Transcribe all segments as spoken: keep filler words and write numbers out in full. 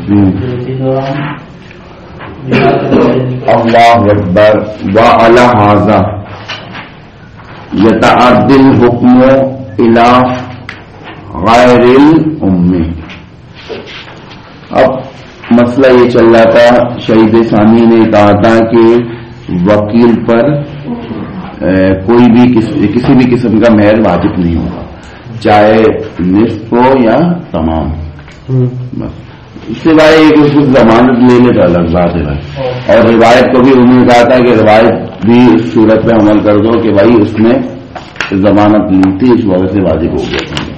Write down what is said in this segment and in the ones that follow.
اللہ اکبر وعلی ھذا یتعدی الحکم الی غیر الام. اب مسئلہ یہ چل رہا تھا، شہید ثانی نے کہا تھا کہ وکیل پر کوئی بھی کسی بھی قسم کا مہر واجب نہیں ہوگا، چاہے نصف ہو یا تمام. بس سوائے ایک اس کو ضمانت لینے کا الگ بات ہے بھائی. اور روایت کو بھی انہوں نے کہا تھا کہ روایت بھی اس صورت پہ عمل کر دو کہ بھائی اس نے ضمانت لی تھی اس وجہ سے واجب ہو گیا تھا.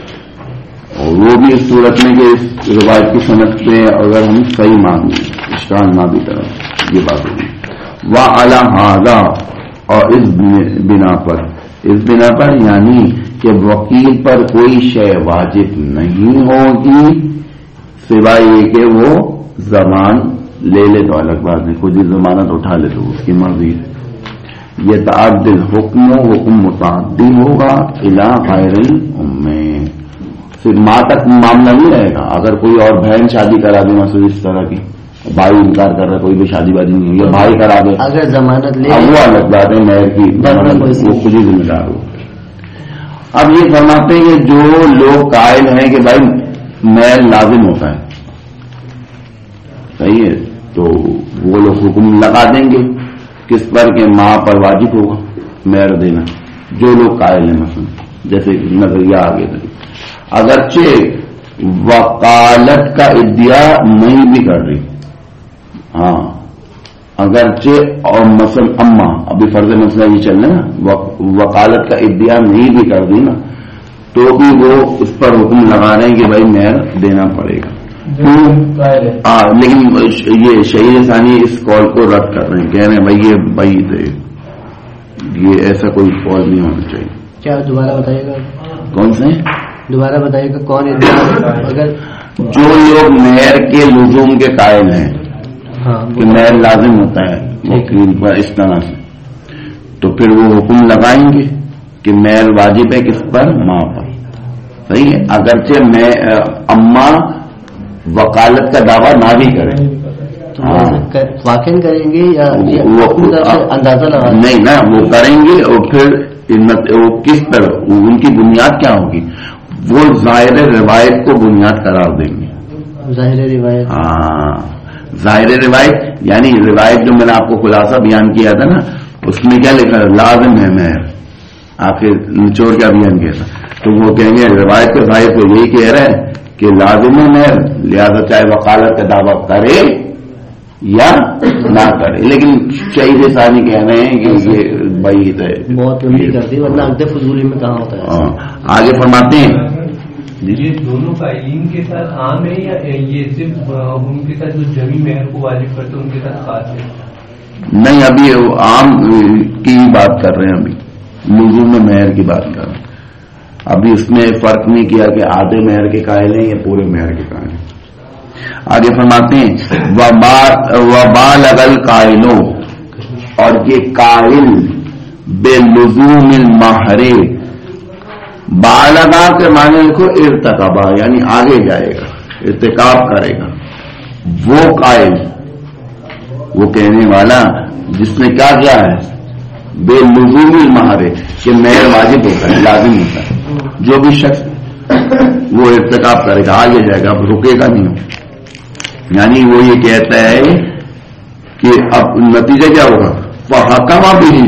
اور وہ بھی اس صورت میں کہ اس روایت کی صنعت پہ اگر ہم صحیح مان لیں، اشکال نہ بھی کریں، یہ بات ہوگی. وعلی ھذا، اور اس بنا پر، اس بنا پر یعنی کہ وکیل پر کوئی شے واجب نہیں ہوگی سوائے یہ کہ وہ ضمان لے لے تو الگ بات ہے، خود ہی ضمانت اٹھا لے تو اس کی مرضی ہے. یہ تعدی الحکم، حکم متعدی ہوگا الی غیر الام. صرف ماں تک معاملہ نہیں رہے گا. اگر کوئی اور بہن شادی کرا دے مثلا اس طرح کی، بھائی انکار کر رہا ہے، کوئی بھی شادی بازی نہیں ہے، یا بھائی کرا دے، اگر ضمانت لے وہ الگ بات ہے، مہر کی وہ خود ہی ذمہ دار ہو. اب یہ فرماتے ہیں کہ جو لوگ قائل ہیں کہ بھائی مہر لازم ہوتا ہے، صحیح ہے، تو وہ لوگ حکم لگا دیں گے کس پر کہ ماں پر واجب ہوگا مہر دینا. جو لوگ قائل ہیں مثلا جیسے نظریہ آگے تھا، اگرچہ وکالت کا ادعا نہیں بھی کر رہی، ہاں اگرچہ اور مثلا اما ابھی فرض مسئلہ یہ چل رہا ہے نا، وکالت کا ادعا نہیں بھی کر دی نا تو بھی وہ اس پر حکم لگا رہے ہیں کہ بھائی مہر دینا پڑے گا. ہاں لیکن یہ شہید ثانی اس قول کو رد کر رہے ہیں، کہہ رہے ہیں بھائی یہ بعید ہے، یہ ایسا کوئی قول نہیں ہونا چاہیے. کیا دوبارہ بتائیے گا کون سے؟ دوبارہ بتائیے گا کون؟ اگر جو لوگ مہر کے لزوم کے قائل ہیں کہ مہر لازم ہوتا ہے وکیل پر اس طرح سے، تو پھر وہ حکم لگائیں گے کہ مہر واجب ہے کس پر؟ ماں پر. صحیح ہے، اگرچہ میں اما وکالت کا دعویٰ نہ بھی کریں، واقع کریں گے یا اندازہ لگا؟ نہیں نا، وہ کریں گے اور پھر وہ کس طرح ان کی بنیاد کیا ہوگی؟ وہ ظاہر روایت کو بنیاد قرار دیں گے. ظاہر روایت، ہاں ظاہر روایت یعنی روایت جو میں نے آپ کو خلاصہ بیان کیا تھا نا، اس میں کیا لکھا ہے؟ لازم ہے مہر. آخر نچوڑ کا بیان کیا تھا، تو وہ کہیں گے روایت کے ظاہر کو یہی کہہ رہے ہیں کہ لازم ہے مہر، لہذا چاہے وکالت کا دعویٰ کرے یا نہ کرے. لیکن شہید ثانی کہہ رہے ہیں کہ یہ بعید ہے، بہت لمبی کرتی، ورنہ عقد فضولی میں کہاں ہوتا ہے. آگے فرماتے ہیں یہ دونوں قائلین کے ساتھ عام ہے یا یہ صرف ان کے ساتھ جو جمی مہر کو واجب کرتے ہیں ان کے ساتھ خاص ہے؟ نہیں، ابھی عام کی بات کر رہے ہیں، ابھی لزوم مہر کی بات کر رہے ہیں. ابھی اس میں فرق نہیں کیا کہ آدھے مہر کے قائل ہیں یا پورے مہر کے قائل ہیں. آگے فرماتے ہیں وبالغ القائلوں، اور یہ قائل بے لزوم المہر، بالغا کے معنی لکھو ارتقابا یعنی آگے جائے گا، ارتکاب کرے گا. وہ قائل، وہ کہنے والا جس نے کیا کیا ہے؟ بے لزوم المہر، کہ مہر واجب ہوتا ہے، لازم ہوتا ہے. جو بھی شخص وہ ارتکاب کرے گا، آگے جائے گا، اب رکے گا نہیں. یعنی وہ یہ کہتا ہے کہ اب نتیجہ کیا ہوگا؟ فحکم بھی،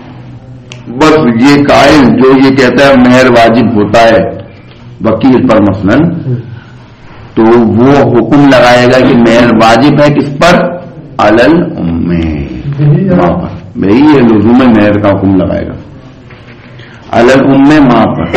بس یہ قائل جو یہ کہتا ہے مہر واجب ہوتا ہے وکیل پر مثلا، تو وہ حکم لگائے گا کہ مہر واجب ہے کس پر؟ علی الام، ماں پر. بھائی یہ لزوم مہر کا حکم لگائے گا علی الام، ماں پر.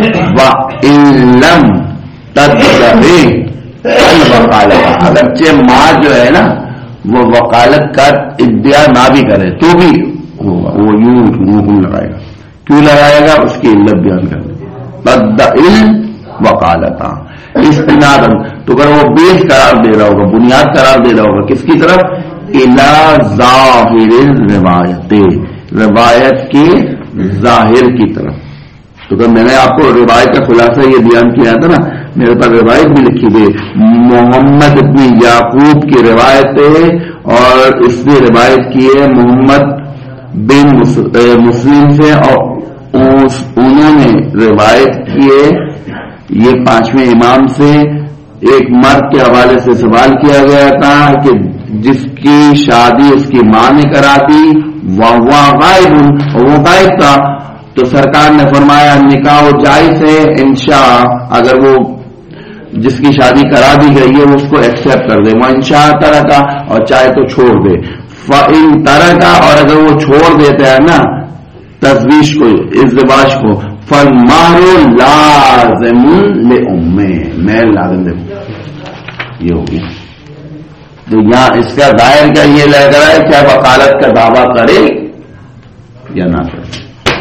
وَإِن لَّمْ تَدْعِ الْوَكَالَةَ، اگرچہ ماں جو ہے نا وہ وکالت کا ادعا نہ بھی کرے تو بھی ہوگا، وہ یوں حکم لگائے گا. کیوں لگائے گا؟ اس کی علت بیان کر دیں. تدعی الوکالۃ استناداً، تو اگر وہ بیس قرار دے رہا ہوگا، بنیاد قرار دے رہا ہوگا کس کی طرف؟ الی ظاہر الروایت، روایت کے ظاہر کی طرف. تو کہ میں نے آپ کو روایت کا خلاصہ یہ بیان کیا تھا نا میرے پاس روایت بھی لکھی گئی محمد ابن یعقوب کی روایت ہے، اور اس نے روایت کی ہے محمد بن مسلم سے، اور انہوں نے روایت کی ہے یہ پانچویں امام سے. ایک مرد کے حوالے سے سوال کیا گیا تھا کہ جس کی شادی اس کی ماں نے کرا دی وہ غائب وہ غائب تھا، تو سرکار نے فرمایا نکاح جائز ہے انشاء، اگر وہ جس کی شادی کرا دی گئی ہے اس کو ایکسپٹ کر دے، وہ انشاء طرح کا، اور چاہے تو چھوڑ دے. فَإِن طرح کا، اور اگر وہ چھوڑ دیتا ہے نا تزویج کو، ازدواج کو، فَالْمَهْرُ لَازِمٌ لِأُمِّهِ، مہر لازم دے. یہ ہوگی. تو یہاں اس کا ظاہر کا یہ لگ رہا ہے کیا وکالت کا دعویٰ کرے یا نہ کرے.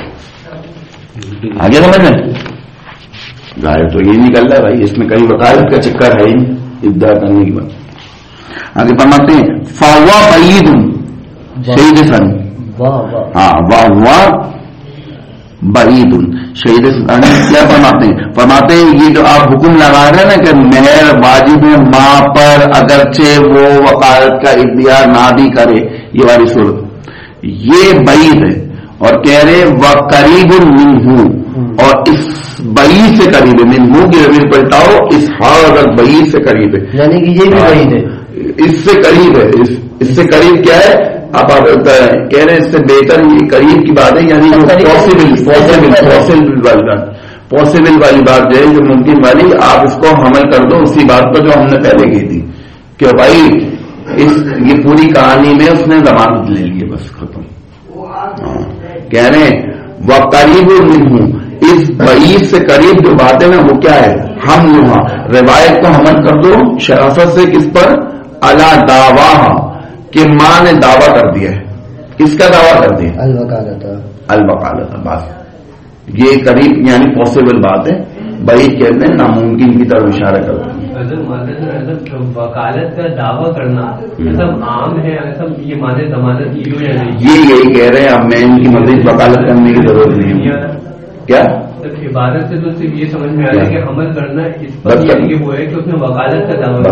آگے سمجھ میں ظاہر تو یہ نکل رہا ہے بھائی، اس میں کہیں وکالت کا چکر ہے ہی ادعا کرنے کی بات. آگے فرماتے ہیں فاوا بعید شہید سن، ہاں واہ واہ بعید شہید سن. کیا فرماتے ہیں؟ فرماتے ہیں یہ جو آپ حکم لگا رہے ہیں نا کہ مہر واجب ہے ماں پر اگرچہ وہ وکالت کا ادعا نہ بھی کرے، یہ والی صورت یہ بعید ہے. اور کہہ رہے وہ قریب منہ، اور اس بعید سے قریب ہے. منہ کی ضمیر پلٹاؤ، اس حالت بعید سے قریب ہے، یعنی کہ یہ بھی بعید ہے، اس سے قریب ہے. اس, اس سے قریب کیا ہے آپ کہہ رہے ہیں اس سے بہتر یہ قریب کی بات ہے، یعنی پاسبل پاسبل پاسبل والی بات پاسبل والی بات جو ہے جو ممکن والی، آپ اس کو حمل کر دو اسی بات پر جو ہم نے پہلے کی تھی کہ بھائی اس یہ پوری کہانی میں اس نے ضمانت لے لی، بس ختم. کہہ رہے ہیں وہ قریب منہ، اس بعید سے قریب جو بات ہے نا وہ کیا ہے؟ ہم یہاں روایت کو حمل کر دو شرافت سے کس پر؟ الا دعواہ، کہ ماں نے دعویٰ کر دیا ہے. کس کا دعویٰ کر دیا؟ الوکالت. الوکالت بات یہ قریب یعنی پاسبل بات ہے. بعید کہتے ہیں ناممکن کی طرف اشارہ کرتے ہیں. وکالت کا دعویٰ کرنا مطلب عام ہے، یہ مانے ضمانت یہ یہی کہہ رہے ہیں. اب میں ان کی مزید وکالت کرنے کی ضرورت نہیں ہے. کیا عبادت سے تو صرف یہ سمجھ میں آ رہا ہے کہ عمل کرنا اس پر یہ وہ ہے کہ اس نے وکالت کا دعویٰ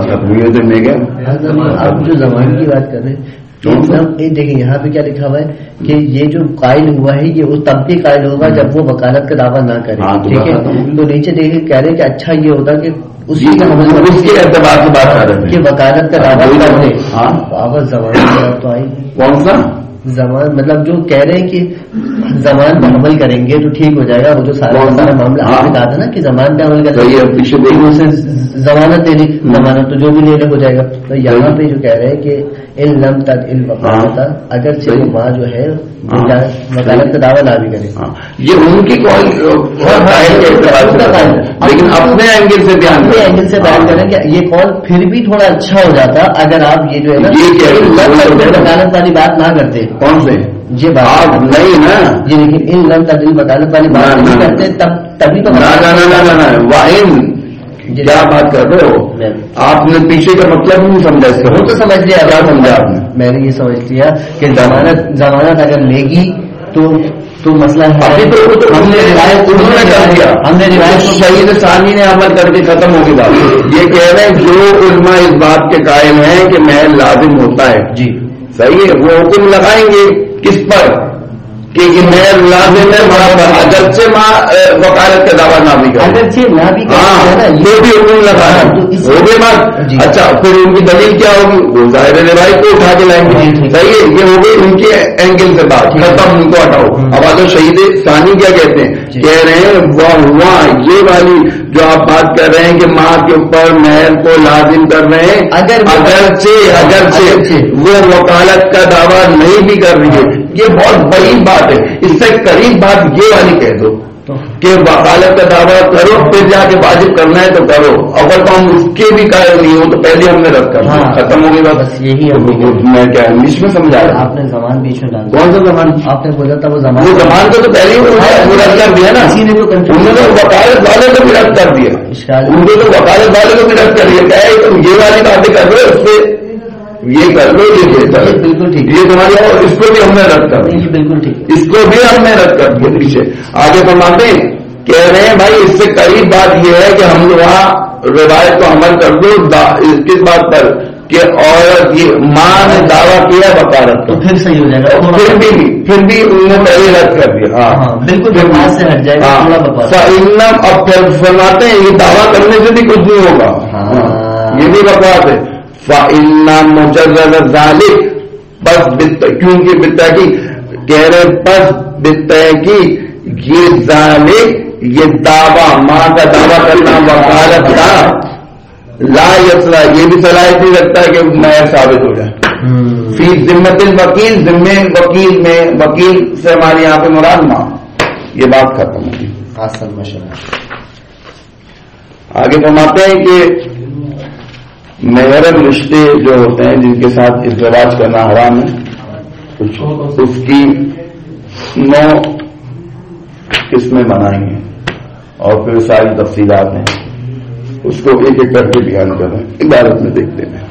آپ جو زمان کی بات کر رہے ہیں دیکھیں یہاں پہ کیا لکھا ہوا ہے کہ یہ جو قائل ہوا ہے یہ وہ تب بھی قائل ہوگا جب وہ وکالت کا دعویٰ نہ کرے. ٹھیک ہے، تو نیچے دیکھیں کہہ رہے کہ اچھا یہ ہوتا کہ اسی کا اس کے اعتبار سے بات کر رہے ہیں کہ وکالت کا دعویٰ کر دے. آواز زمان تو آئی کون سا زمان مطلب جو کہہ رہے ہیں کہ زمان پہ عمل کریں گے تو ٹھیک ہو جائے گا. وہ جو سارا سارا معاملہ آپ نے کہا تھا نا کہ زمان پہ عمل کریں اسے ضمانت دینی، ضمانت تو جو بھی لے لے ہو جائے گا. تو یہاں پہ جو کہہ رہے ہیں کہ ان لم تک علم وکالتا، اگرچہ وہ ماں جو ہے وکالت کا دعویٰ نہ بھی کرے. یہ ان کی لیکن اپنے اینگل سے بیان اپنے اینگل سے بیان کریں کہ یہ قول پھر بھی تھوڑا اچھا ہو جاتا اگر آپ یہ جو ہے نا وکالت والی بات نہ کرتے. کون سے یہ بات نہیں نا جی، لیکن ان لم تدل وکالت والی بات نہیں کرتے تب تبھی تو کیا بات کر رہے ہو آپ نے؟ پیچھے کا مطلب نہیں سمجھا اس کا. وہ تو سمجھ لیا، کیا سمجھا آپ نے؟ میں نے یہ سمجھ لیا کہ ضمانت ضمانت اگر لے گی تو تو مسئلہ ہے. ہم نے روایت انہوں نے کر دیا، ہم نے روایت شہید ثانی نے عمل کر کے ختم ہو گئی بات. یہ کہہ رہے ہیں جو علماء اس بات کے قائل ہیں کہ مہر لازم ہوتا ہے، جی صحیح ہے، وہ حکم لگائیں گے کس پر کہ مہر لازم ہے برابر، اگرچہ ماں وکالت کا دعویٰ نہ بھی کرے، اگرچہ نہ بھی ہاں یہ بھی حکم لگانا ہو گئے بات. اچھا پھر ان کی دلیل کیا ہوگی؟ وہ ظاہر روایت کو اٹھا کے لائیں گے. صحیح ہے، یہ ہو گئی ان کے اینگل سے بات ختم، ان کو ہٹاؤ. اب آج شہید ثانی کیا کہتے ہیں؟ کہہ رہے ہیں وہ ہوا یہ والی جو آپ بات کر رہے ہیں کہ ماں کے اوپر مہر کو لازم کر رہے ہیں اگرچہ اگرچہ وہ وکالت کا دعویٰ نہیں بھی کر رہی ہے. یہ بہت بڑی بات ہے. اس سے قریب بات یہ والی کہہ دو کہ وکالت کا دعویٰ کرو پھر جا کے واجب کرنا ہے تو کرو، اگر تو ہم اس کے بھی قائل نہیں ہو تو پہلے ہم نے رد کرنا. ختم ہو گئی بات. بس یہی میں کیا انگلش میں سمجھا رہا آپ نے زمان بیچ میں ڈال. کون سا زمان؟ آپ نے بولا تھا وہ زمان وہ زمان کو تو پہلے ہی رد کر دیا نا. اسی نے انہوں نے وکالت والے کو بھی رد کر دیا، ان کو تو وکالت والے کو بھی رد کر دیا. کیا ہے تم یہ والی باتیں کر رہے ہو، اس سے یہ کر لو، یہ بہتر ہے. بالکل ٹھیک. یہ تمہاری اور اس کو بھی ہم نے رد کر دیا. بالکل ٹھیک، اس کو بھی ہم نے رد کر دیا. پیچھے آگے فرماتے ہیں کہہ رہے ہیں بھائی اس سے قریب بات یہ ہے کہ ہم وہاں روایت کو عمل کر دو کس بات پر کہ عورت یہ ماں نے دعویٰ کیا بکارت تو پھر صحیح ہو جائے گا. پھر بھی پھر بھی انہوں نے پہلے رد کر دیا. ہاں بالکل بات سے ہٹ جائے گا. اب فرماتے ہیں یہ دعویٰ کرنے سے بھی کچھ نہیں ہوگا. یہ بھی بکواس ہے. فَإِنَّ مُجَرَّدَ ذَلِكَ بس کیونکہ بالتحقیق کہہ رہے بس بالتحقیق یہ ذالک یہ دعویٰ ماں کا دعویٰ کرنا وکالت کا لا یسرا یہ بھی صلاحیت نہیں رکھتا ہے کہ نیا ثابت ہو جائے. فی ذمت الوکیل ذمے وکیل میں وکیل سے ہمارے یہاں پہ مراد ماں. یہ بات ختم ہوگی. آگے فرماتے ہیں کہ محرم رشتے جو ہوتے ہیں جن کے ساتھ ازدواج کرنا حرام ہے اس کی نو قسمیں بنائیں گے اور پھر ساری تفصیلات ہیں اس کو ایک ایک کر کے بیان کر رہے ہیں. عبارت میں دیکھتے ہیں.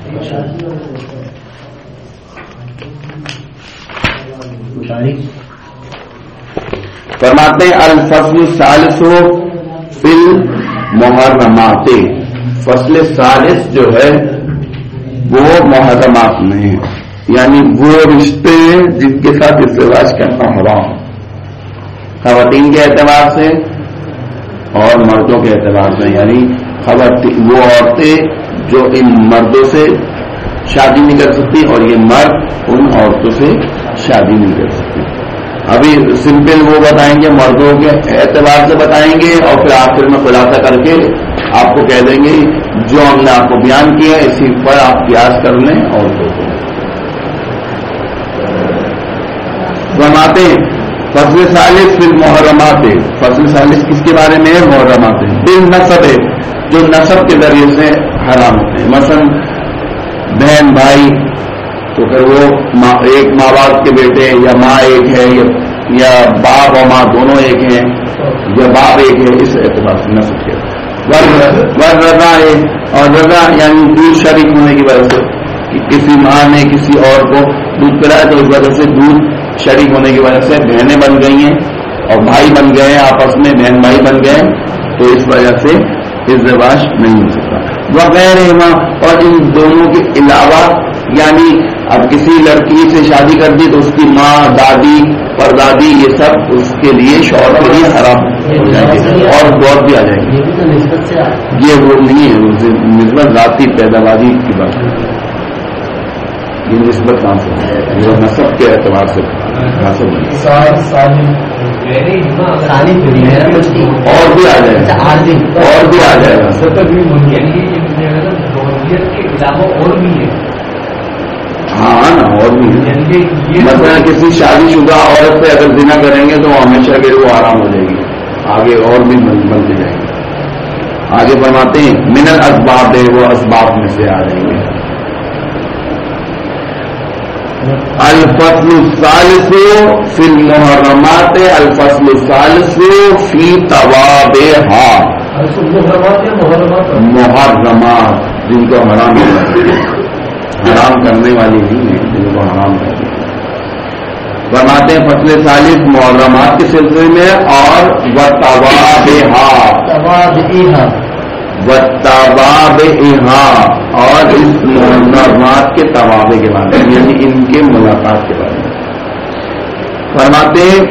فرماتے ہیں الفصل الثالث فی المحرمات. فصل ثالث جو ہے وہ محرمات میں ہے یعنی وہ رشتے جن کے ساتھ ازدواج کرنا حرام خواتین کے اعتبار سے اور مردوں کے اعتبار سے. یعنی خواتین وہ عورتیں جو ان مردوں سے شادی نہیں کر سکتی اور یہ مرد ان عورتوں سے شادی نہیں کر سکتی. ابھی سمپل وہ بتائیں گے مردوں کے اعتبار سے بتائیں گے اور پھر آخر میں خلاصہ کر کے آپ کو کہہ دیں گے جو ہم نے آپ کو بیان کیا اسی پر آپ قیاس کر لیں اور فرماتے ہیں فصل ثالث فی المحرمات. فصل ثالث کس کے بارے میں ہے؟ محرمات. بالنسب جو نسب کے ذریعے سے حرام ہوتے ہیں. مثلا بہن بھائی تو پھر وہ ایک ماں باپ کے بیٹے یا ماں ایک ہے یا باپ اور ماں دونوں ایک ہیں یا باپ ایک ہے اس اعتبار سے نسب کے. ور رضا ہے اور رضا یعنی دودھ شریک ہونے کی وجہ سے کسی ماں نے کسی اور کو دودھ پلایا تو اس وجہ سے دودھ شریک ہونے کی وجہ سے بہنیں بن گئی ہیں اور بھائی بن گئے ہیں آپس میں بہن بھائی بن گئے تو اس وجہ سے ازدواج نہیں ہو سکتا. وغیرہ اور ان دونوں کے علاوہ یعنی اب کسی لڑکی سے شادی کر دی تو اس کی ماں دادی پردادی یہ سب اس کے لیے شوہر کے لیے حرام ہو جائیں گے اور بہت بھی آ جائیں گے. یہ وہ نہیں ہے نسبت ذاتی پیداواری کی بات ہے. یہ نسبت کہاں سے جو نسب کے اعتبار سے اور بھی آ جائے گا اور بھی آ جائے گا. ہاں نا اور بھی مثلا کسی شادی شدہ عورت سے اگر زنا کریں گے تو ہمیشہ کے وہ آرام ہو جائے گی. آگے اور بھی بنتے جائیں گے. آگے فرماتے ہیں من الاسباب ہے وہ اسباب میں سے آ جائیں گے. الفصل الثالث فی المحرمات الفصل الثالث فی توابعها. محرمات جن کو حرام حرام کرنے والی نہیں ہے جن کو حرام کرنے فرماتے ہیں فصل ثالث محرمات کے سلسلے میں اور وتوابعها وتوابعها اور اس محرمات کے توابع کے بارے میں یعنی ان کے ملاقات کے بارے میں فرماتے ہیں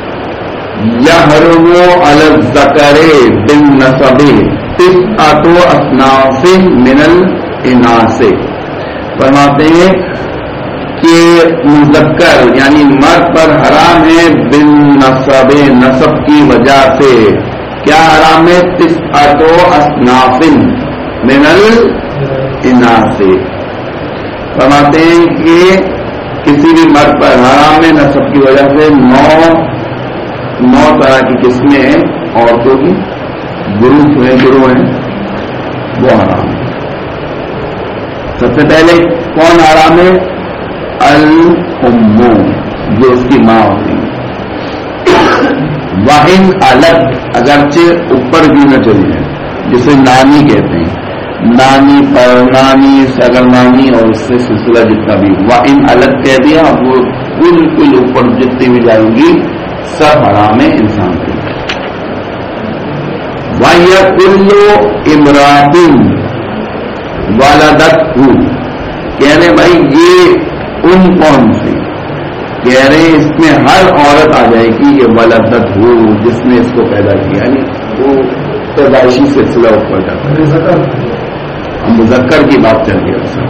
یحرم علی الذکر بالنسب تسعۃ اصناف من الاناث. فرماتے ہیں کہ مذکر یعنی مرد پر حرام ہے بالنسب نسب کی وجہ سے. کیا حرام ہے؟ تسعۃ اصناف من الاناث. فرماتے ہیں کہ کسی بھی مرد پر حرام ہے نسب کی وجہ سے نو نو طرح کی قسمیں ہیں عورتوں کی گروپ ہیں گروہ ہیں وہ حرام ہے. سب سے پہلے کون حرام ہے؟ الام جو اس کی ماں ہوتی ہے. واہن الگ اگرچہ اوپر بھی نہ چلی جائے جسے نانی کہتے ہیں. نانی پر نانی سگر نانی اور اس سے سلسلہ جتنا بھی واہن الگ کہہ دیا اب وہ بالکل اوپر جتنی بھی جائیں گی سب حرام ہے انسان کے. وَيَكُلُّ إِمْرَاتٍ وَلَدَتْهُ، کہہ رہے بھائی یہ ان کون سے، کہہ رہے اس میں ہر عورت آ جائے گی یہ ولدت ہو جس نے اس کو پیدا کیا، یعنی وہ پیدائشی سلسلہ اوپر جاتا ہے، مذکر کی بات چل رہی ہے.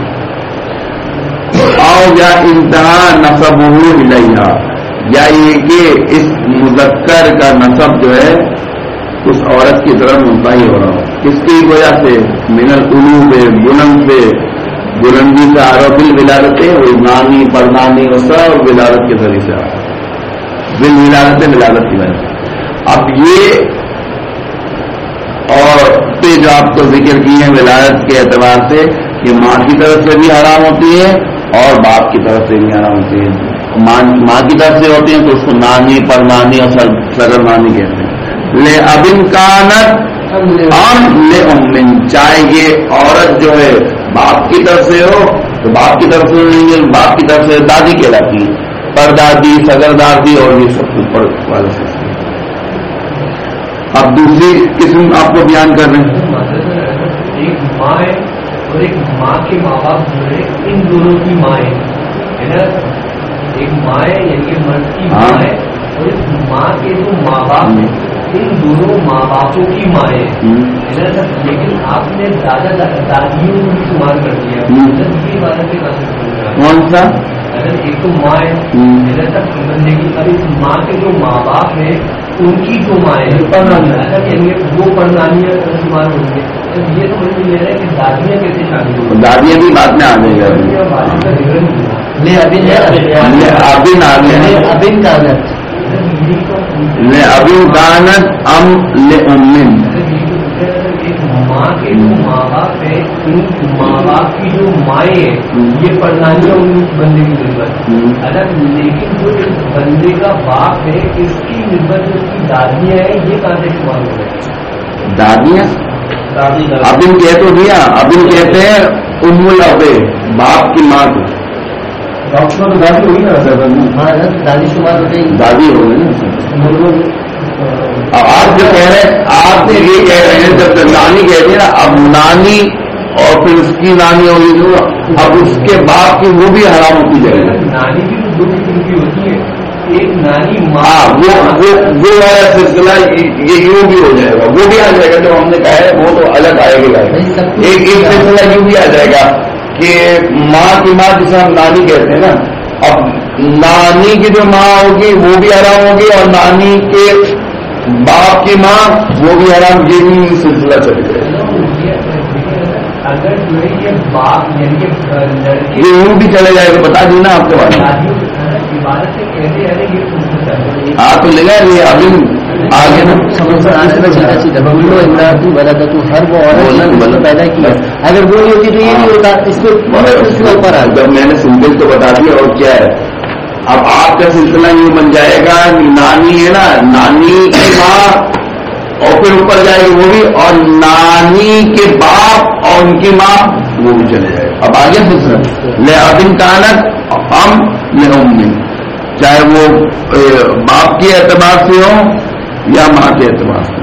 آؤ یا انتہا نسبہ الیہا، یا یہ کہ اس مذکر کا نسب جو ہے اس عورت کی طرف منتہی ہو رہا ہو، کس کی وجہ سے، من القلوب، بلند سے، بلندی سے عرب الولادت ہے، وہ نانی پرنانی اور سب ولادت کے ذریعے سے آ رہا ہے، بل ولادت ولادت کی وجہ سے. اب یہ اور پہ جو آپ کو ذکر کی ہیں ولادت کے اعتبار سے، یہ ماں کی طرف سے بھی حرام ہوتی ہے اور باپ کی طرف سے بھی حرام ہوتی ہے. ماں کی طرف سے ہوتی ہیں تو اس کو نانی پرنانی اور سگر نانی کہتے ہیں. لے ابن کانت ام لے امن، چاہے یہ عورت جو ہے باپ کی طرف سے ہو تو باپ کی طرف سے نہیں ہے، باپ کی طرف سے دادی کہلاتی ہے، پردادی، سگر دادی اور یہ سب اوپر والے سے. اب دوسری قسم آپ کو بیان کر رہے ہیں. ایک ماں ہے اور ایک ماں کے ماں باپ جو ہے ان دونوں کی ماں ہے نا، ایک ماں ہے یعنی مرد کی ماں ہے اور اس ماں کے جو ماں باپ ہیں ان دونوں ماں باپوں کی ماں ہے نا. لیکن آپ نے دادا دادیوں کو بھی شمار کر دیا، یہ بات ہے کون سا؟ اگر ایک تو ماں ہے لیکن اب اس ماں کے جو ماں باپ ہیں ان کی جو ماں ہے وہ پرنانیاں شمار ہوں گے. یہ تو مجھے یہ ہے کہ دادیاں کیسے شامل ہوں، دادیاں بھی بات میں آ جائے گا. ابن ابن کانت لے ابن کانت ام لے امن، ایک ماں کے جو ماں باپ ہے ان ماں باپ کی جو مائیں ہیں یہ پرنانیاں ان بندے کی نسبت الگ، لیکن جو اس بندے کا باپ ہے اس کی نسبت جو اس کی دادیاں ہیں یہ کہاں سے شمار ہو رہے ہیں؟ دادیاں ابن کہہ تو دیا، ابن کہتے ہیں ام الابے، باپ کی ماں کو. ڈاکٹر تو دادی ہوگی نا، دادی شمار ہو گئی، دادی ہو گئی نا. اب آپ جو کہہ رہے ہیں، آپ یہ کہہ رہے ہیں جب نانی کہتے ہیں نا، اب نانی اور پھر اس کی نانی ہوگی جو اب اس کے باپ کی وہ بھی حرام ہوتی جائے گی. نانی بھی دو قسم کی ہوتی ہے، ایک نانی ہاں وہ وہ والا سلسلہ یہ یوں بھی ہو جائے گا، وہ بھی آ جائے گا جو ہم نے کہا ہے وہ تو الگ آئے گا. ایک ایک سلسلہ یوں بھی آ جائے گا کہ ماں کی ماں جسے ہم نانی کہتے ہیں نا، اب نانی کی جو ماں ہوگی وہ بھی حرام ہوگی اور نانی کے باپ کی ماں وہ بھی حرام، یہ بھی سلسلہ چلے گا. اگر جو ہے یہ باپ یعنی کہ لڑکے یہ یوں بھی چلے جائے گا، بتا دی نا آپ کے بارے میں. عبادت سے کہتے ہیں یہ ہاں تو لگا یہ ابھی آگے نا ہر وہ عورت پیدا کیا، اگر وہ نہیں ہوتی تو یہ نہیں ہوتا. اس کو اوپر آ جب میں نے سمپل تو بتا دیا اور کیا ہے. اب آپ کا سلسلہ یوں بن جائے گا، نانی ہے نا، نانی کی ماں اور پھر اوپر جائے گی وہ بھی، اور نانی کے باپ اور ان کی ماں وہ بھی چلے جائے گا. اب آگے سلسلہ لے ابن کانت ام لے امن، چاہے وہ باپ کے اعتبار سے ہو یا ماں کے اعتبار سے.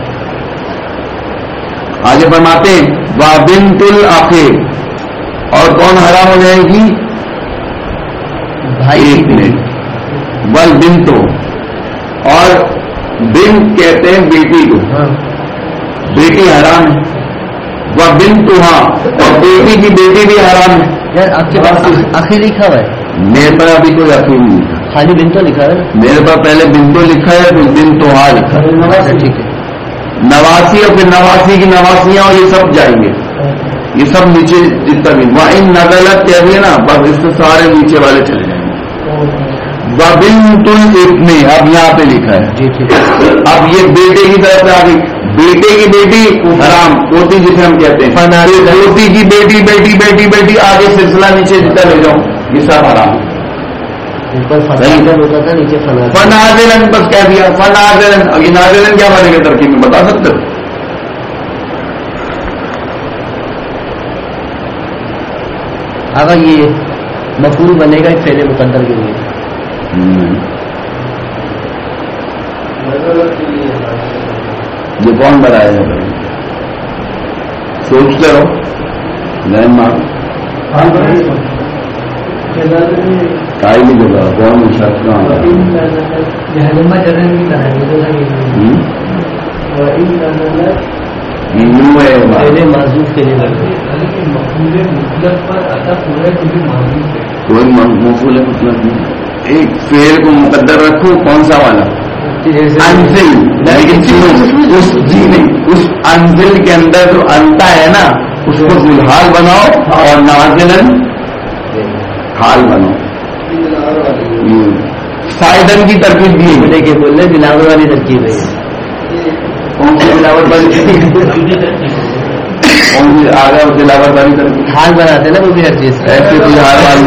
آگے فرماتے ہیں وا بنت الاخ، اور کون حرام ہو جائے گی؟ ایک منٹ، ول بنتو، اور بنت کہتے ہیں بیٹی کو، بیٹی حرام ہے. وہ بنتها، اور بیٹی کی بیٹی بھی حرام ہے. یار آپ کے پاس آخر لکھا ہوا ہے؟ میرے پر ابھی کوئی یقین نہیں لکھا، خالی بنتو لکھا ہے. میرے پاس پہلے بنتو لکھا ہے پھر بنتها لکھا ہے. ٹھیک ہے، نواسی اور پھر نواسی کی نواسیاں اور یہ سب جائیں گے، یہ سب نیچے جتنا بھی وہ ان نزلت کہہ دیا نا، بس اس سے سارے نیچے والے چلے جائیں گے. وبنت الابن، اب یہاں پہ لکھا ہے. جی ٹھیک ہے. اب یہ بیٹے کی طرف سے آ گئی، بیٹے کی بیٹی حرام، پوتی جسے ہم کہتے ہیں، پوتی کی بیٹی بیٹی بیٹی بیٹی آگے سلسلہ نیچے جتنا لے جاؤ یہ سب حرام. ہوتا تھا نیچے فنا فنازلن، بس کہہ دیا فنازلن. اب یہ نازلن کیا بنے گا ترکیب میں بتا سکتے ہو؟ اگر یہ مفعول بنے گا فعل مقدر کے لیے. یہ کون بنائے گا؟ سوچتے رہو، لائن مارو کائی نہیں جگہ کون شخص کہاں معذوف کے لیے کوئی مفعول مطلب نہیں. ایک فعل کو مقدر رکھو، کون سا والا؟ انزل. لیکن اس جی نہیں، اس انزل کے اندر جو انتا ہے نا اس کو ذوالحال بناؤ اور نازلن حال بناؤ. سائدن کی ترکیب دی بولے کہ بولے دلاور والی ترکیب ہے. کون سی دلاور والی کون سی آ گیا دلاور والی ترکیب؟ حال بناتے نا وہ بھی ہر چیز ایسے کوئی حال والی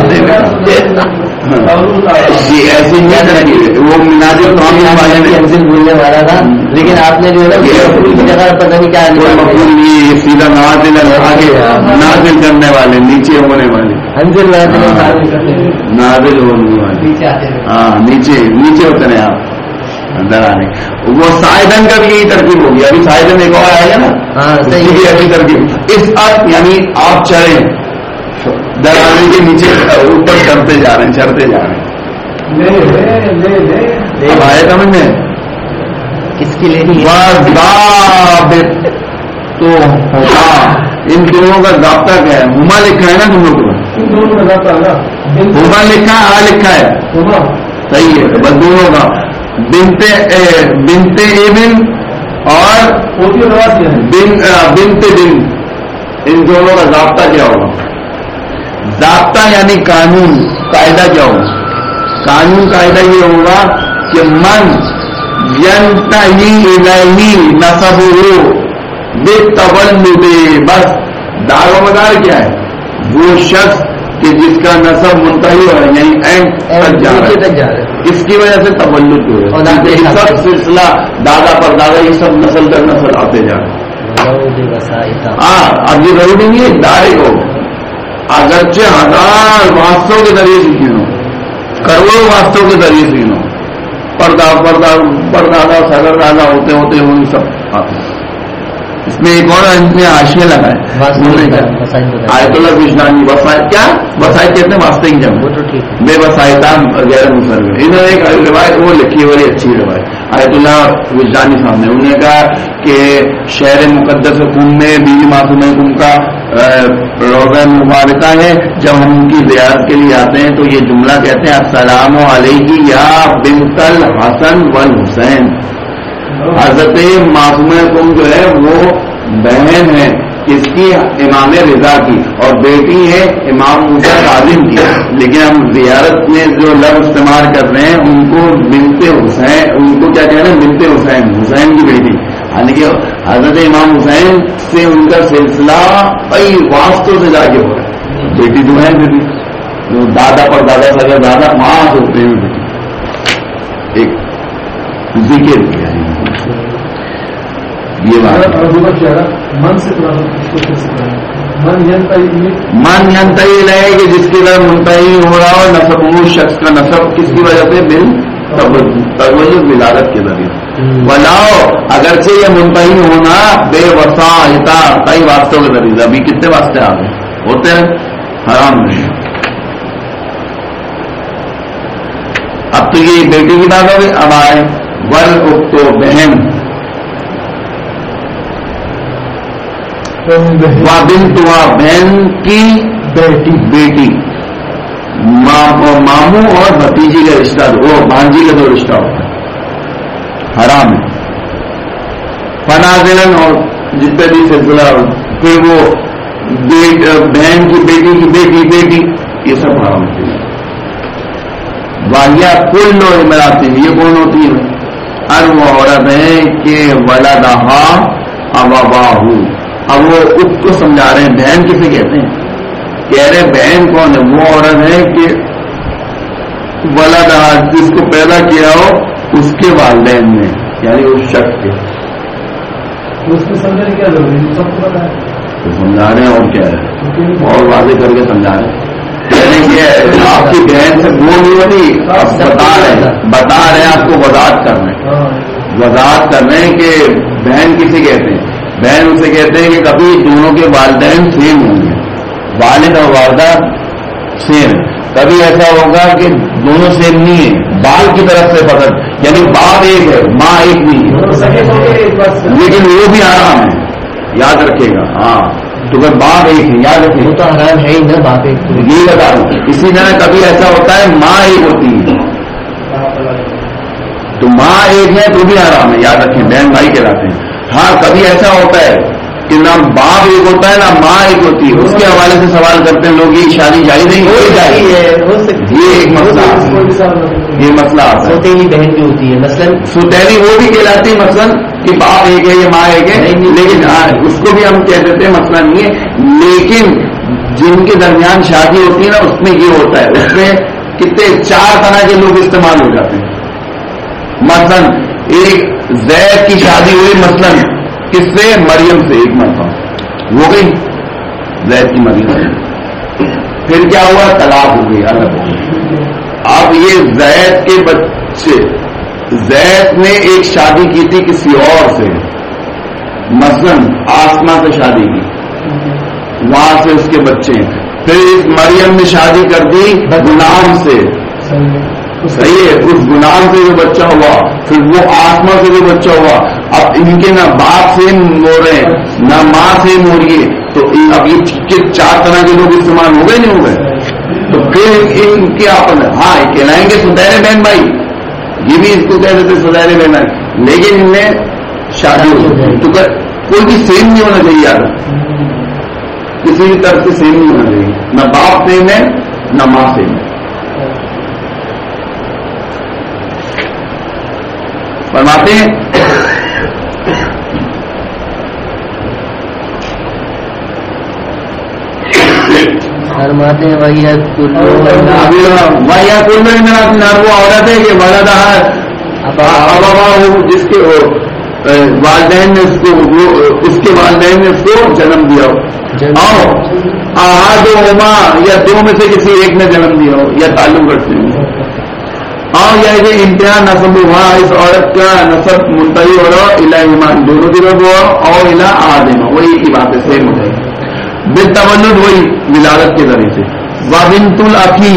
جی ایسے نہیں ترکیب وہ مناظر والے میں انزل بولنے والا تھا، لیکن آپ نے جو ہے نا جگہ پتہ نہیں کیا مقبول نہیں، سیدھا نازل آگے نازل کرنے والے، نیچے ہونے والے انزل نازل ہونے والے. ہاں نیچے نیچے ہوتے ہیں آپ اندر آنے. وہ سائدن کا بھی یہی ترکیب ہوگی. ابھی سائدن ایک اور آئے گا نا، صحیح بھی ایسی ترکیب. اس ارتھ یعنی آپ چڑھیں درانے کے نیچے اوپر چڑھتے جا رہے ہیں چڑھتے جا رہے ہیں. اب آئے سمجھ میں کس کی لینی ہے؟ تو ہوگا ان دونوں کا ضابطہ کیا ہے؟ ہما لکھا ہے نا تم لوگوں کو؟ ہما لکھا ہے، آ لکھا ہے، صحیح ہے. بس دونوں کا بنتے بنتے ابن اور بنتے بن، ان دونوں کا ضابطہ کیا ہوگا؟ ضابطہ یعنی قانون، قاعدہ کیا ہوگا؟ قانون قاعدہ یہ ہوگا کہ من ینتہی الیہ نسبہ بالتولد، بس دار و مدار کیا ہے؟ وہ شخص کہ جس کا نسب منتہی ہو رہا ہے یعنی اینڈ تک جا رہا ہے، اس کی وجہ سے تولد ہو رہا ہے. یہ سب سلسلہ دادا پر دادا یہ سب نسل در نسل آتے جا رہے ہیں. ہاں اب یہ ضروری نہیں ہے دائرے کو، اگرچہ ہزار واسطوں کے ذریعے سے کیوں کروڑوں واسطوں کے ذریعے سے کیوں پردہ پردہ پردادا سگر دادا ہوتے ہوتے وہ سب آتے ہیں. اس میں ایک اور حاشیہ لگا ہے آیت اللہ وجدانی وسائل، کیا وسائل کہتے ہیں؟ واسطے کی جمع بے وسائطان غیر مسلم. انہوں نے ایک روایت وہ لکھی ہے بڑی اچھی روایت آیت اللہ وجدانی صاحب نے. انہوں نے کہا کہ شہر مقدس قم میں بیوی معصوم قم کا روزہ مبارکہ ہے، جب ہم ان کی زیارت کے لیے آتے ہیں تو یہ جملہ کہتے ہیں السلام علیہ یا بنت الحسن والحسین. حضرت معصوم قم جو ہے وہ بہن ہے اس کی امام رضا کی اور بیٹی ہے امام موسیٰ کاظم کی. لیکن ہم زیارت میں جو لفظ استعمال کر رہے ہیں ان کو بنت حسین، ان کو کیا کہہ رہے ہیں؟ بنت حسین، حسین کی بیٹی. حالانکہ حضرت امام حسین سے ان کا سلسلہ کئی واسطوں سے جا کے ہو رہا ہے. بیٹی جو ہے بیٹی دادا پر دادا سگر دادا ماں ہوتے ہیں بیٹی. ایک ذکر کیا ہے یہ بات. من ینتہی لے کہ جس کی طرف منتہی ہو رہا ہو نسب، اس شخص کا نسب کس کی وجہ سے؟ بل تولد ولادت کے ذریعے. ولاؤ اگرچہ یہ منتہی ہونا بے وسائطہ کئی واسطوں کے ذریعے. ابھی کتنے واسطے آ گئے ہوتے ہیں؟ حرام نہیں. اب تو یہ بیٹی کی بات ہو گئی. اب آئے ول اختو بہن، بنت بہن کی بیٹی بیٹی ماموں اور بھتیجی کا رشتہ، وہ بھانجی کا جو رشتہ ہوتا ہے حرام ہے. فنازلن اور جتنے بھی سلسلہ، پھر وہ بہن کی بیٹی کی بیٹی بیٹی یہ سب حرام ہوتی ہے. واحیہ کل امراتی، یہ کون ہوتی ہے؟ ہر وہ عورت ہے کہ ولدہا ابواہو. اب وہ اس کو سمجھا رہے ہیں بہن کسے کہتے ہیں؟ کہہ رہے بہن کون ہے؟ وہ عورت ہے کہ ولدہا جس کو پیدا کیا ہو اس کے والدین نے، یعنی اس شخص کے. اس کو سمجھنے کیا ضروری ہے؟ سب کو پتا ہے تو سمجھا رہے ہیں اور کیا ہے اور واضح کر کے سمجھا رہے ہیں. یعنی کہ آپ کی بہن سے وہ نہیں ہوتی، آپ بتا رہے ہیں بتا رہے ہیں آپ کو وضاحت کر رہے ہیں. وضاحت کر رہے ہیں کہ بہن کسے کہتے ہیں. بہن اسے کہتے ہیں کہ کبھی دونوں کے والدین سیم ہوں گے, والد اور والدہ سیم. کبھی ایسا ہوگا کہ دونوں سیم نہیں ہیں, بال کی طرف سے فقط, یعنی باپ ایک ہے ماں ایک نہیں ہے, لیکن وہ بھی آرام ہے, یاد رکھے گا. ہاں تو اگر باپ ایک ہے, یاد رکھے, وہ تو آرام ہے ہی نا, باپ ایک, یہ بتا رہا ہوں. اسی طرح کبھی ایسا ہوتا ہے ماں ایک ہوتی ہے, تو ماں ایک ہے تو بھی آرام ہے, یاد رکھیں, بہن بھائی کہلاتے ہیں. ہاں کبھی ایسا ہوتا ہے کہ نہ باپ ایک ہوتا ہے نہ ماں ایک ہوتی ہے. اس کے حوالے سے سوال کرتے ہیں لوگ, یہ شادی جائز نہیں ہو جائے, یہ ایک مسئلہ, یہ مسئلہ آتا ہے. سوتیلی بہن بھی ہوتی ہے مثلاً, سوتیلی وہ بھی کہلاتی ہے مثلاً کہ باپ ایک ہے یا ماں ایک ہے, لیکن اس کو بھی ہم کہہ دیتے ہیں مسئلہ نہیں ہے. لیکن جن کے درمیان شادی ہوتی ہے نا, اس میں یہ ہوتا ہے, اس میں کتنے چار طرح کے لوگ استعمال ہو جاتے ہیں. مثلاً ایک زید کی شادی ہوئی مثلاً کس سے, مریم سے, ایک مرتبہ ہو گئی زید کی مریم سے, پھر کیا ہوا, طلاق ہو گئی, الگ ہو گئی. اب یہ زید کے بچے, زید نے ایک شادی کی تھی کسی اور سے, مثلاً آسما سے شادی کی, وہاں سے اس کے بچے, پھر اس مریم نے شادی کر دی غلام سے, صحیح ہے, اس غلام سے جو بچہ ہوا, پھر وہ آسما سے جو بچہ ہوا. اب ان کے نہ باپ سیم ہو رہے ہیں نہ ماں سیم ہو رہی ہے, تو اب یہ چار طرح کے لوگ استعمال ہو گئے نہیں ہو گئے, تو پھر ان کے آپس میں ہاں کہلائیں گے ستہرے بہن بھائی, یہ بھی اس کو کہہ دیتے ستہرے بہن بھائی, لیکن ان میں شادی ہو گئی تو کوئی بھی سیم نہیں ہونا چاہیے. یار کسی بھی طرف سے سیم نہیں ہونا چاہیے, نہ باپ سیم ہے نہ ماں سیم ہے. فرماتے ہیں فرماتے ہیں وہی کل وہ عورت ہے کہ بڑا جس کے والدین نے اس کو, اس کے والدین نے اس کو جنم دیا ہو, آہاد ہوما یا دو میں سے کسی ایک نے جنم دیا ہو یا تعلق رکھتے ہو, اور یا کہ انتہا نسب ہوا, اس عورت کا نسب منتہی ہو رہا الہ ایمان دونوں کی طرف ہوا, اور الہ آدم, وہی کی بات ہے, سیم ہو جائے گی. بالتولد وہی ولادت کے ذریعے سے. وبنت الاخی,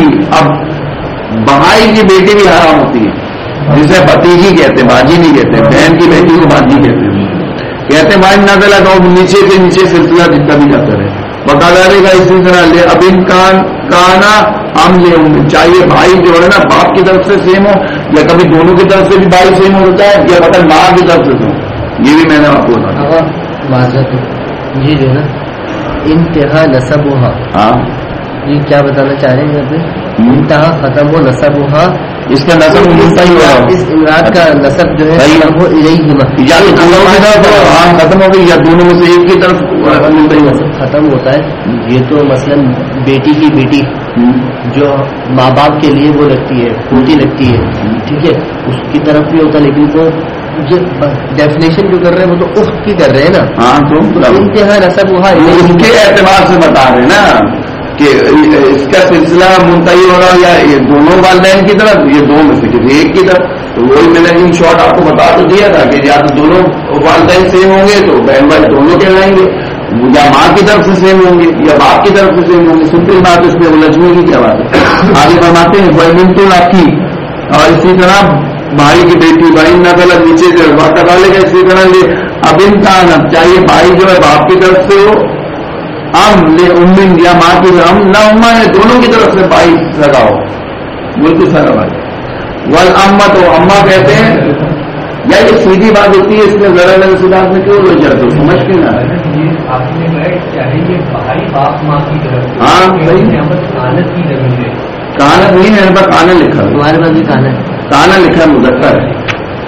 اب بھائی کی بیٹی بھی حرام ہوتی ہے, جسے بتیجی کہتے ہیں, باجی نہیں کہتے, بہن کی بیٹی کو باجی کہتے ہیں. کہتے ہیں بھائی نہ گلا تو نیچے سے نیچے سلسلہ جتنا بھی جاتا رہے, بتا دے گا اسی طرح لے اب ان کان کانا ہم لے ہوں گے, چاہیے بھائی جو ہے نا باپ کی طرف سے سیم ہو, یا کبھی دونوں کی طرف سے بھی بھائی سیم ہوتا ہے, یا مطلب ماں کی طرف سے تو, یہ بھی میں نے آپ کو بتایا. معذرت جی جو ہے نا انتہا نسب ہوا, ہاں یہ کیا بتانا چاہ رہے ہیں یہاں پہ, انتہا ختم ہو نسب ہوا, اس کا نسب منتہی ہو, اس امراض کا نسب جو ہے وہ الیہما, یا تو دونوں کی طرف ہاں ختم ہو گئی, یا دونوں میں سے ایک کی طرف نسب ختم ہوتا ہے. یہ تو مثلاً بیٹی کی بیٹی جو ماں باپ کے لیے وہ لگتی ہے, پوتی لگتی ہے, ٹھیک ہے, اس کی طرف بھی ہوتا ہے, لیکن تو یہ ڈیفینیشن جو کر رہے ہیں وہ تو اخت کی کر رہے ہیں نا. ہاں تو انتہا نسب ہوا, اس کے اعتبار سے بتا رہے ہیں نا کہ اس کا سلسلہ منتہی ہو رہا, یا یہ دونوں والدین کی طرف, یہ دو میں سے کسی ایک کی طرف. تو وہی میں نے ان شارٹ آپ کو بتا تو دیا تھا کہ یا تو دونوں والدین سیم ہوں گے تو بہن بھائی دونوں کہلائیں گے, یا ماں کی طرف سے سیم ہوں گے یا باپ کی طرف سے سیم ہوں گے. سمپل بات, اس میں الجھنے کی کیا بات ہے. آگے فرماتے ہیں بنت الاخی, اور اسی طرح بھائی کی بیٹی, بھائی نہ غلط نیچے سے بات کرا لے گا. اسی طرح لے اب انسان چاہیے بھائی جو ہے باپ کی طرف سے ہو, ام لے امن یا ماں کی طرف, نہ اما ہے دونوں کی طرف سے بھائی سگا ہو, بالکل سگا بھائی. ول اما تو اما کہتے ہیں, یا یہ سیدھی بات ہوتی ہے, اس میں ذرا لگے سی بات میں کیوں لو جاتے ہو, سمجھ کے نہ آپ نے چاہے یہ بھائی باپ ماں کی طرف, ہاں کانت کی زمین ہے, کانا نہیں ہے, پر کانا لکھا ہے, تمہارے پاس بھی کانا ہے, کانا لکھا ہے, مذکر ہے.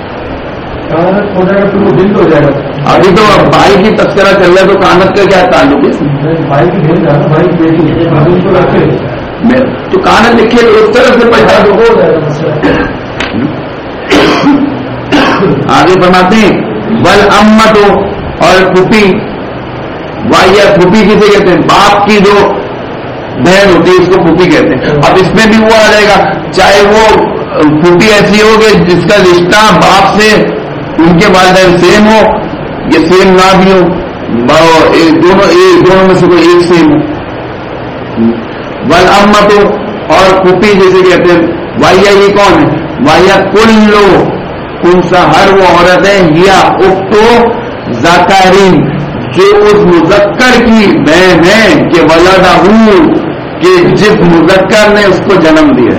دل ہو جائے گا. ابھی تو بھائی کی تذکرہ چل رہا ہے, تو کانت کا کیا تعلق ہے, بھائی کی بہن بھائی بیٹی کو رکھے تو کانت لکھے اس طرح سے پیسہ تو ہو جائے گا. آگے فرماتے ہیں بل امت ہو, اور پھوپھی, یا پھوپھی کسے کہتے ہیں, باپ کی جو بہن ہوتی ہے اس کو پھوپھی کہتے ہیں. اب اس میں بھی وہ آ جائے گا, چاہے وہ پھوپھی ایسی ہو کہ جس کا رشتہ باپ سے ان کے والدین سیم ہو یا سیم نہ بھی ہو، دونوں دونوں میں سے کوئی ایک سیم ہو. والامت اور پھوپھی جیسے کہتے ہیں. وائیا یہ کون ہے؟ وائیا کلو انسا ہر وہ عورت ہے یا اختو ذکرین جو اس مذکر کی بہن ہے کہ ولدہ کہ جس مذکر نے اس کو جنم دیا.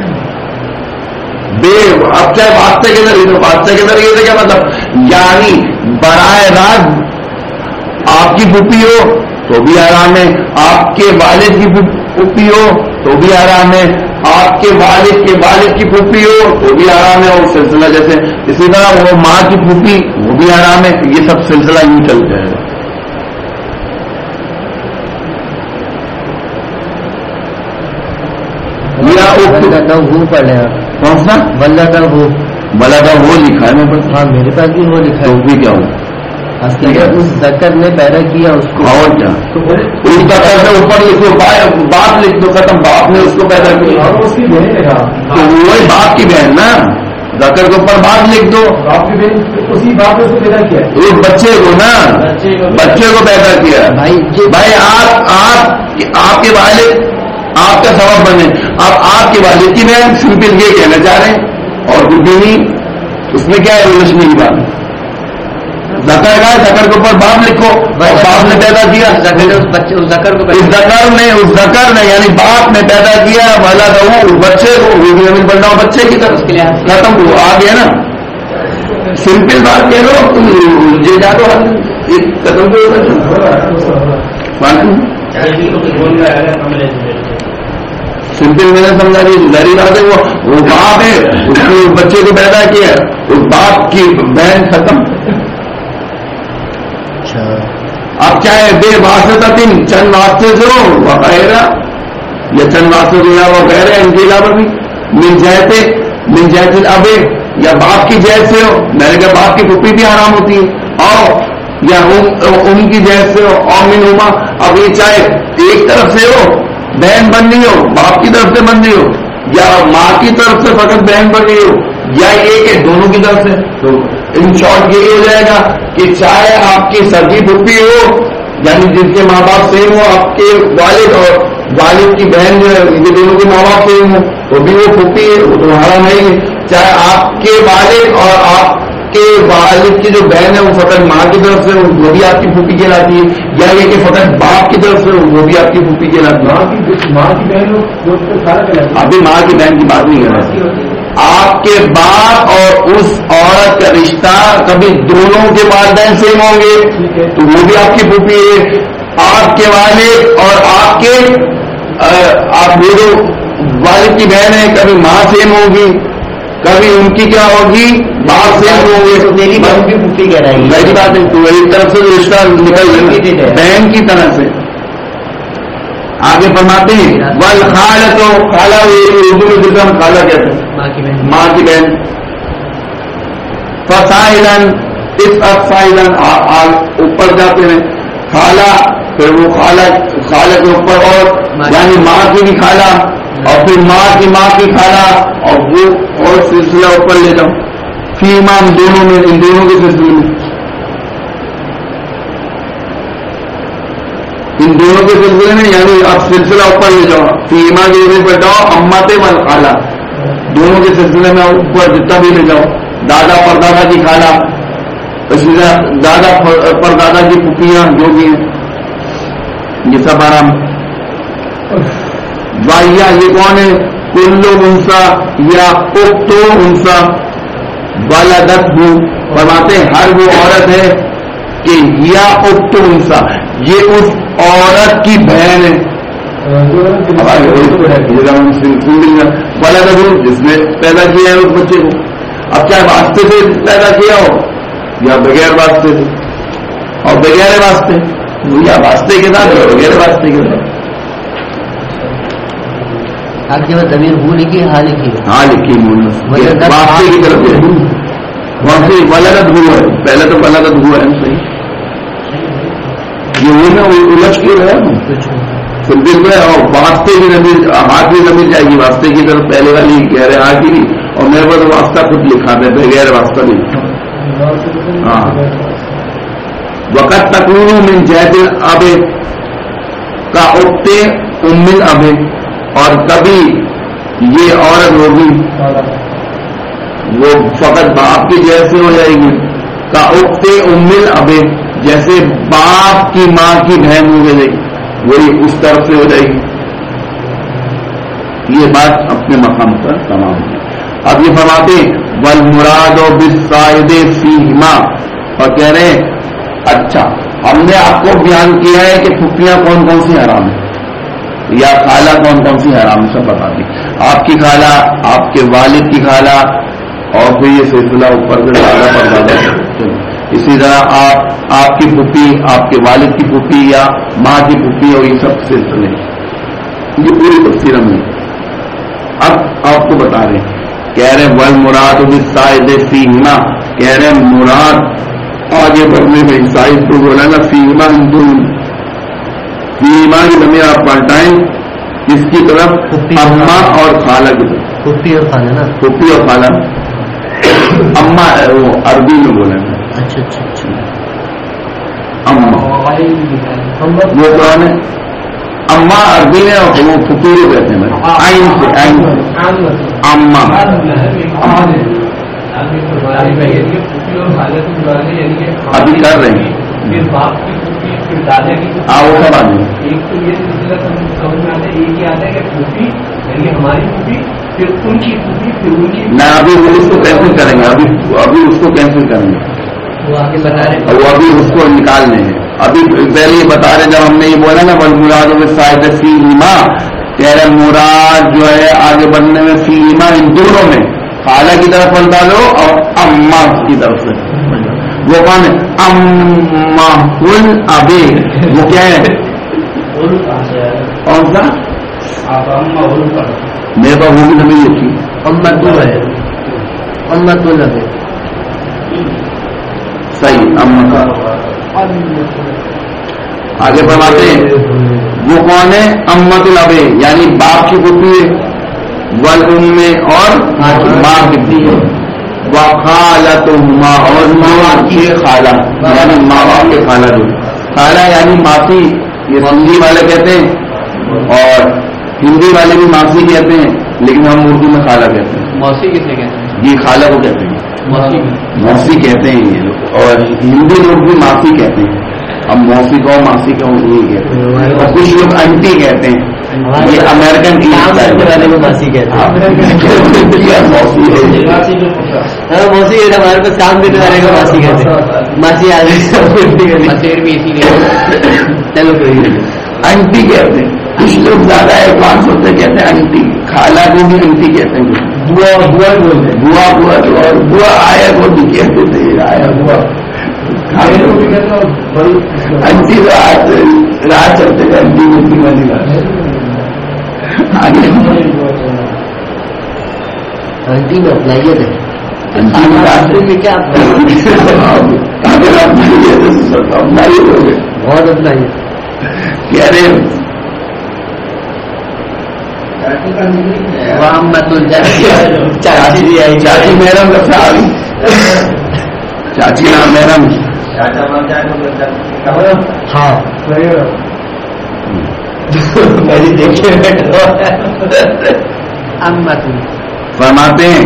بے اب چاہے واسطے کے ذریعے واسطے کے ذریعے سے کیا مطلب، یعنی براہ راست آپ کی پھوپھی ہو تو بھی آرام ہے، آپ کے والد کی پھوپھی ہو تو بھی آرام ہے، آپ کے والد کے والد کی پھوپھی ہو تو بھی آرام ہے. اور سلسلہ جیسے اسی طرح وہ ماں کی پھوپھی وہ بھی آرام ہے. یہ سب سلسلہ یوں چل جائے گا. وہ پڑھ لیں کون سا بلدا ہو بلدا وہ لکھا ہے میں ہاں میرے پاس بھی وہ لکھا ہے. تو بھی کیا ہو اس زکر نے پیدا کیا اس کو، اور کیا اس زکر سے اوپر لکھو باپ لکھ دو ختم. باپ نے اس کو پیدا کیا تو وہی باپ کی بہن نا، زکر کے اوپر باپ لکھ دو. اسی باپ نے اس کو پیدا کیا، اس بچے کو نا بچے کو پیدا کیا. بھائی آپ آپ آپ کے والد آپ کا سبب بنے، اب آپ کے والد کی بہن سمپل یہ کہنا چاہ رہے ہیں اور کچھ بھی نہیں. اس میں کیا ہے ریلیشن کی بات. زکر کا زکر کے اوپر باپ لکھو، باپ نے پیدا کیا بچے اس زکر کو اس زکر نے اس زکر نے یعنی باپ نے پیدا کیا والا تو بچے کو بننا ہو بچے کی طرف ختم ہو آ گیا نا. سمپل بات کہہ لو تم یہ جا دو ختم سمپل میں نے سمجھا دی ظاہری بات ہے. وہ باپ ہے اس نے بچے کو پیدا کیا، اس باپ کی بہن ختم. اب چاہے بے واسطہ تین چند واسطے سے ہو وغیرہ یا چند واسطے جو ہے وہ غیر ان کے علاوہ بھی مل جاتے مل جاتے ابے یا باپ کی جیت سے ہو. میں نے کہا باپ کی پھوپھی بھی حرام ہوتی ہے اور یا ان کی جیت سے ہو اور من ہوما. اب یہ چاہے ایک طرف سے ہو بہن بن رہی ہو، باپ کی طرف سے بن رہی ہو، یا ماں کی طرف سے فقط بہن بن رہی ہو، یا یہ کہ دونوں کی طرف سے. تو ان شارٹ یہ ہو جائے گا کہ چاہے آپ کی سگی پھوپھی ہو یعنی جن کے ماں باپ سیم ہو، آپ کے والد اور والد کی بہن جو ہے یہ دونوں کے ماں باپ سیم ہو وہ بھی وہ پھوپھی ہے، وہ تو حرام نہیں ہے. چاہے آپ کے والد اور آپ کے والد کی جو بہن ہے وہ فقط ماں کی طرف سے وہ بھی آپ کی پھوپھی کہلاتی ہے، یا یہ کہ فقط باپ کی طرف سے وہ بھی آپ کی پھوپھی کہلاتی ہے. ماں کی بہن ابھی ماں کی بہن کی بات نہیں کر رہا. آپ کے باپ اور اس عورت کا رشتہ کبھی دونوں کے والدین سیم ہوں گے تو وہ بھی آپ کی پھوپھی ہے. آپ کے والد اور آپ کے آپ جو والد کی بہن ہے کبھی ماں سیم ہوگی کبھی ان کی کیا ہوگی باپ سیم ہوں گے. میری بہن بھی پھوپھی کہلائے گی. میری بات ہے تو ایک طرف سے رشتہ نکل بہن کی طرح سے. آگے فرماتے ہیں ول خالہ تو خالہ اردو میں جس ہم خالہ کہتے ہیں ماں کی بہن. فصائلن اس افصائلن اوپر جاتے ہیں خالہ پھر وہ خالہ خالہ کے اوپر اور یعنی ماں کی بھی خالہ اور پھر ماں کی ماں کی خالہ اور وہ اور سلسلہ اوپر لے جاؤ. فی امام دونوں میں ان دونوں کے سلسلے میں ان دونوں کے سلسلے میں یعنی اب سلسلہ اوپر لے جاؤ. فیما کے پر جاؤ امت و خالہ دونوں کے سلسلے میں اوپر جتنا بھی لے جاؤ. دادا پر دادا کی خالہ اسی طرح دادا پر دادا کی پھوپھیاں جو بھی ہیں یہ سب آرام. وائیا یہ کون ہے؟ کلو انسا یا اختو انسا والدت ہو فرماتے ہر وہ عورت ہے کہ یا اختو انسا یہ اس عورت کی بہن ہے. والدت ہو جس نے پیدا کیا ہے اس بچے کو. اب چاہے واسطے سے پیدا کیا ہو یا بغیر واسطے سے اور بغیر واسطے یا واسطے کے ساتھ یا بغیر واسطے کے ساتھ. آپ کے بعد ضمیر ہو لکھی ہاں لکھی ہاں لکھی واسطے کی طرف واسطے ولادت ہوا ہے. پہلے تو ولادت ہوا ہے صحیح یہ وہ نا الجھ کے ہے سمپل میں اور واسطے کی ضمیر ہاتھ کی ضمیر جائے گی واسطے کی طرف پہلے والی کہہ رہے ہاتھ کی اور میرے پاس واسطہ خود لکھا ہے بغیر واسطہ بھی ہاں وقت تکون من جہد اب کا اکتے ام اب، اور کبھی یہ عورت ہوگی وہ فقط باپ کی جیسے ہو جائے گی، کا اکتے ام اب جیسے باپ کی ماں کی بہن ہو جائے گی، وہی اس طرف سے ہو جائے گی. یہ بات اپنے مقام پر تمام ہے. اب یہ فرماتے والمراد بالصائد فیہما، اور کہہ رہے ہیں اچھا ہم نے آپ کو بیان کیا ہے کہ پھپھیاں کون کون سی حرام ہیں یا خالہ کون کون سی حرام سب بتا دی. آپ کی خالہ، آپ کے والد کی خالہ، اور پھر یہ سلسلہ اوپر سے دادا پر دادا. اسی طرح آپ آپ کی پھوپھی، آپ کے والد کی پھوپھی یا ماں کی پھوپھی، اور یہ سب سلسلے یہ پوری تفسیر ہم نے اب آپ کو بتا رہے ہیں. کہہ رہے والمراد بالصائد فیہما، کہہ رہے مراد آگے بڑھنے میں سائد کو بولا نا فیہما ہندون، فیہما کی ضمیر آپ پلٹائیں اس کی طرف اماں اور خالہ کی طرف. پھوپھی اور خالہ نا، پھوپھی اور خالہ اماں وہ عربی میں بولیں گے. اچھا اچھا اچھا اماں وہ کون ہے؟ اماں عربی میں اور وہ پھوپھی کو کہتے ہیں آئین سے آئین اماں. ابھی کر رہے ہیں ہاں وہ سب آدمی ایک تو یہ سلسلہ سمجھ میں آتا ہے، ایک ہی آتا ہے کہ پھوپھی یعنی ہماری پھوپھی پھر ان کی پھوپھی پھر ان کی. میں ابھی وہ اس کو کینسل کریں گے، ابھی ابھی اس کو کینسل کریں گے، وہ آگے بتا رہے وہ ابھی اس کو نکالنے ہیں. ابھی پہلے یہ بتا رہے جب ہم نے یہ بولا نا بل مراد میں شاید فیہما، کہہ رہے مراد جو ہے آگے بڑھنے میں فیہما ان دونوں میں خالہ کی طرف پلٹا لو اور اماں کی طرف سے. وہ کون ہے؟ اماں ابے، وہ کیا ہے؟ کون سا؟ میرے پاس وہ بھی نہیں لکھی امت ہے، امت الابے صحیح امت. آگے فرماتے ہیں وہ کون ہے؟ امت الابے یعنی باپ کی پھوپھی والام اور ماں کی پھوپھی، وخالتہما اور ماں کی خالہ یعنی ماں باپ کے خالہ. جو خالہ یعنی ماسی، یہ سندھی والے کہتے ہیں اور ہندی والے بھی ماسی کہتے ہیں، لیکن ہم اردو میں خالہ کہتے ہیں. موسی کسے کہتے ہیں؟ یہ خالہ کو کہتے ہیں، موسی کہتے ہیں یہ لوگ، اور ہندی لوگ بھی ماسی کہتے ہیں. ہم موسی کو ماسی کو یہ کہتے ہیں، اور کچھ لوگ انٹی کہتے ہیں. یہ امریکن والے کو ماسی کہتے ہیں. موسی ہاں موسی ہمارے پاس کام دینے والے کو ماسی کہتے ہیں. ماسی آ مسیر بھی اسی لیے. چلو کوئی انٹی کہتے ہیں. کچھ لوگ زیادہ ایڈوانس ہوتے کہتے ہیں انٹی. خالہ کو بھی انٹی کہتے ہیں. بوا بوا بولتے ہیں، بوا بوا جو اور بوا آیا وہ بھی کہتے تھے آیا بوا. انٹی تو رات چلتے تھے انٹی ملتی والی بات. آگے انٹی میں اپلائیت ہے. انٹی میں راستے میں کیا اگر آپ اپلائیت ہو گئے بہت اپلائیت. کہہ رہے چاچی چاچی محرم کا صاحب چاچی نام محرم. ہاں فرماتے ہیں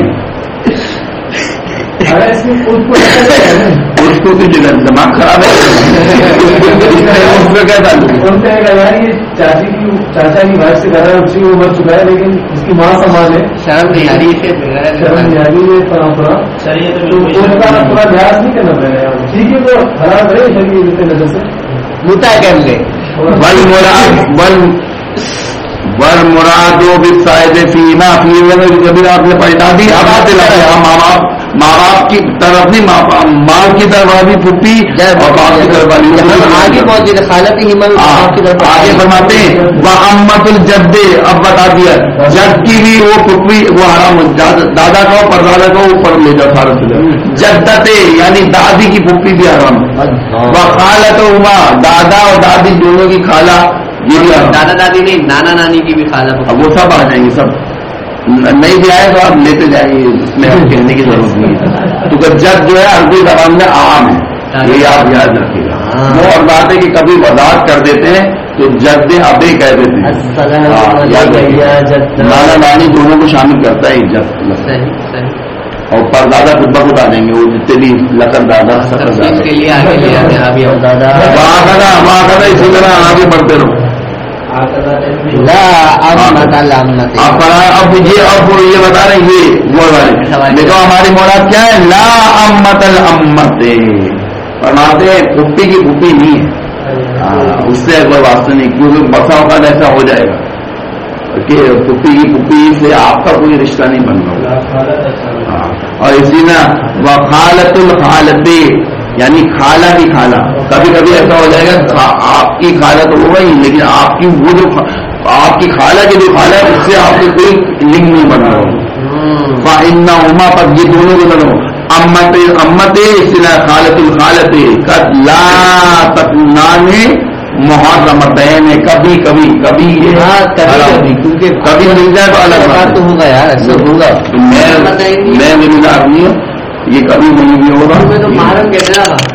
اس کو بھی دماغ خراب ہے. اس میں کیا تعلق؟ چاچی کی چاچا کی بھائی سے کہہ رہا ہے اسی کو مر چکا ہے لیکن اس کی ماں سامان ہے. شرم نہیں آ رہی ہے، شرم نہیں آ رہی ہے پورا پورا پورا لحاظ نہیں کرنا پڑے گا. ٹھیک ہے تو حرام کرے شریعت کی نظر سے متا کر لے. بل مراد بل بل مراد بالصائد فیما فیما جب آپ نے پلٹا دی. اب آتے لگے ماں باپ ماں باپ کی طرف نہیں، ماں کی طرف والی پھوپھی اور باپ کی طرف والی آگے پہنچے تھے خالہ کی ہمت کی طرف. آگے فرماتے ہیں وہ امت الجد. اب بتا دیا جد کی بھی وہ پھوپھی وہ حرام، دادا کا پردادا کو اوپر لے جاؤ سارا چلے. جدتے یعنی دادی کی پھوپھی بھی حرام. وہ خالتہما دادا اور دادی دونوں کی خالہ، یہ بھی دادا دادی نہیں نانا نانی کی بھی خالہ. اب وہ سب آ جائیں گے سب. نہیں بھی آئے تو آپ لیتے جائیے، اس میں آپ کہنے کی ضرورت نہیں ہے. تو جد جو ہے عربی زبان میں عام ہے، یہ آپ یاد رکھیے گا. وہ اور بات ہے کہ کبھی وضاحت کر دیتے ہیں تو جد ابے کہہ دیتے ہیں. نانا نانی دونوں کو شامل کرتا ہے جد. اور پر دادا خود بخود آ جائیں گے، وہ جتنے بھی لکر دادا سکر دادا وہاں کا اسی طرح آگے بڑھتے رہو. اب یہ اب یہ بتا رہے ہیں یہ وہ والے دیکھو ہماری مراد کیا ہے. لا امت الامت فرماتے ہیں پھپھی کی پھپھی نہیں ہے، اس سے کوئی واسطہ نہیں، کیونکہ بسا اوقات ایسا ہو جائے گا کہ پھپھی کی پھپھی سے آپ کا کوئی رشتہ نہیں بن رہا. اور اسی نا وہ خالت الخالتی یعنی خالہ کی خالہ. کبھی کبھی ایسا ہو جائے گا آپ کی خالہ تو ہو گئی لیکن آپ کی وہ جو آپ کی خالہ کی جو خالہ ہے اس سے آپ کے کوئی لنک نہیں بنا رہا. فإنہ اما پر یہ دونوں کو دونوں امت امت اصطلاح خالت الخالت قد لا تکونان محرمتین. کبھی کبھی کبھی کیونکہ کبھی مل جائے تو الگ بات تو ہوگا یار، ایسا ہوگا. میں ذمہ دار نہیں ہوں، یہ کبھی نہیں بھی ہوگا. تو محرم کہتے ہیں